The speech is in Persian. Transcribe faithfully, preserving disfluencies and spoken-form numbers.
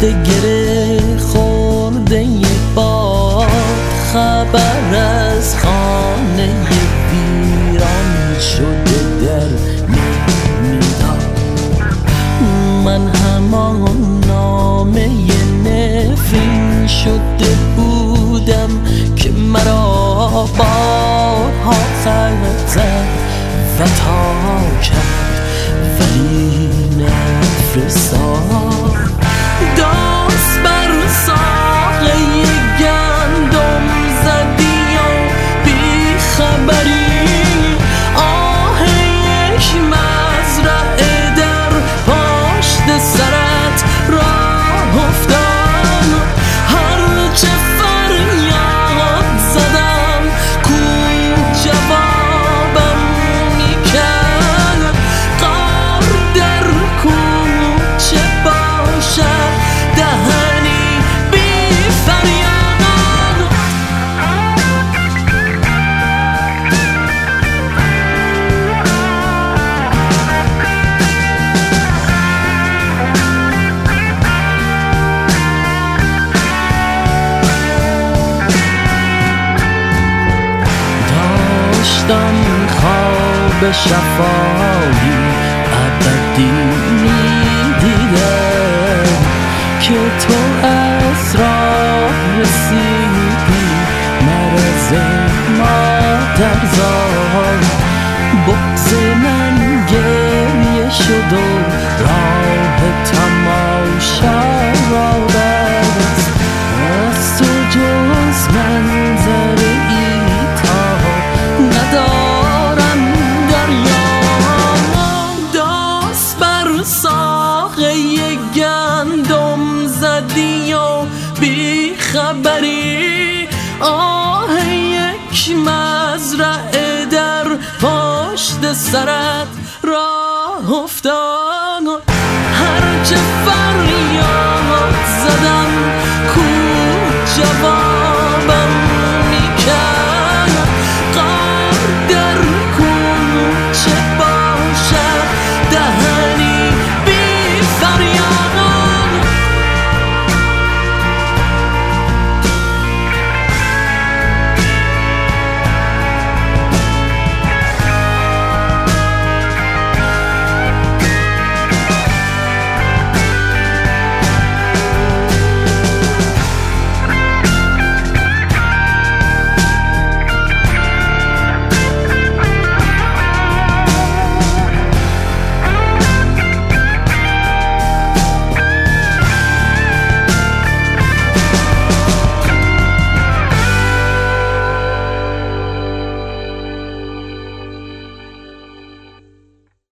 پشت گره خورده با خبر از خانه ویران شده در نمیداد. من همان نامه نفرین شده بودم که مرا بارها خلق زد و تا کرد ولی نفرستاد. دست بر ساقه گندم زدی و بی خبری، آه یک مزرعه در پشت سرت راه افتاد. هرچه فریاد زدم کو جوابم میکرد، غار در کوچه باشد دهنی بی فریاد. داشتم خواب شفایی ابدی میدیدم که تو از راه رسیدی مرز مادرزاد. بغض من گریه شد و راه تماشا را بست. از تو جز منظره ای تا ندارم دریام. دست بر ساقه گندم زدی و بی خبری، آه یک مزرعه در پشت سرت راه افتاد.